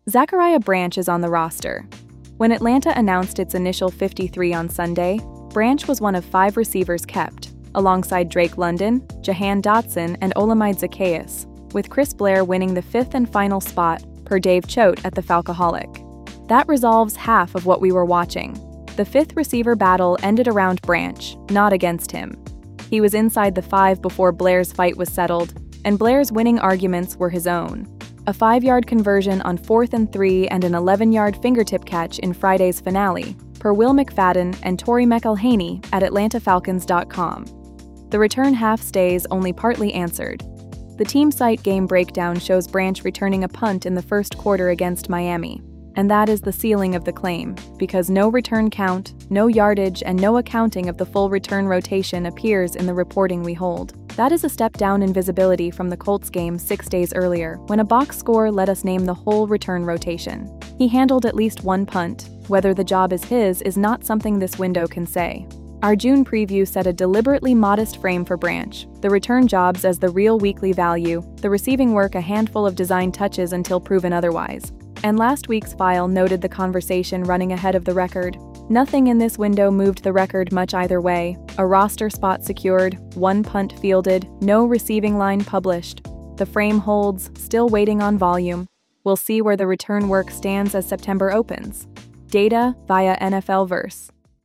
Zachariah Branch is on the roster. When Atlanta announced its initial 53 on Sunday, Branch was one of 5 receivers kept, alongside Drake London, Jahan Dotson, and Olamide Zaccheaus, with Chris Blair winning the 5th and final spot, per Dave Choate at the Falcoholic. That resolves half of what we were watching. The 5th receiver battle ended around Branch, not against him. He was inside the 5 before Blair's fight was settled, and Blair's winning arguments were his own. A 5-yard conversion on 4th and 3 and an 11-yard fingertip catch in Friday's finale, per Will McFadden and Tori McElhaney at AtlantaFalcons.com. The return half stays only partly answered. The team site game breakdown shows Branch returning a punt in the first quarter against Miami. And that is the ceiling of the claim, because no return count, no yardage, and no accounting of the full return rotation appears in the reporting we hold. That is a step down in visibility from the Colts game 6 days earlier, when a box score let us name the whole return rotation. He handled at least one punt. Whether the job is his is not something this window can say. Our June preview set a deliberately modest frame for Branch, the return jobs as the real weekly value, the receiving work a handful of design touches until proven otherwise. And last week's file noted the conversation running ahead of the record. Nothing in this window moved the record much either way. A roster spot secured, 1 punt fielded, no receiving line published. The frame holds, still waiting on volume. We'll see where the return work stands as September opens. Data via NFL Verse.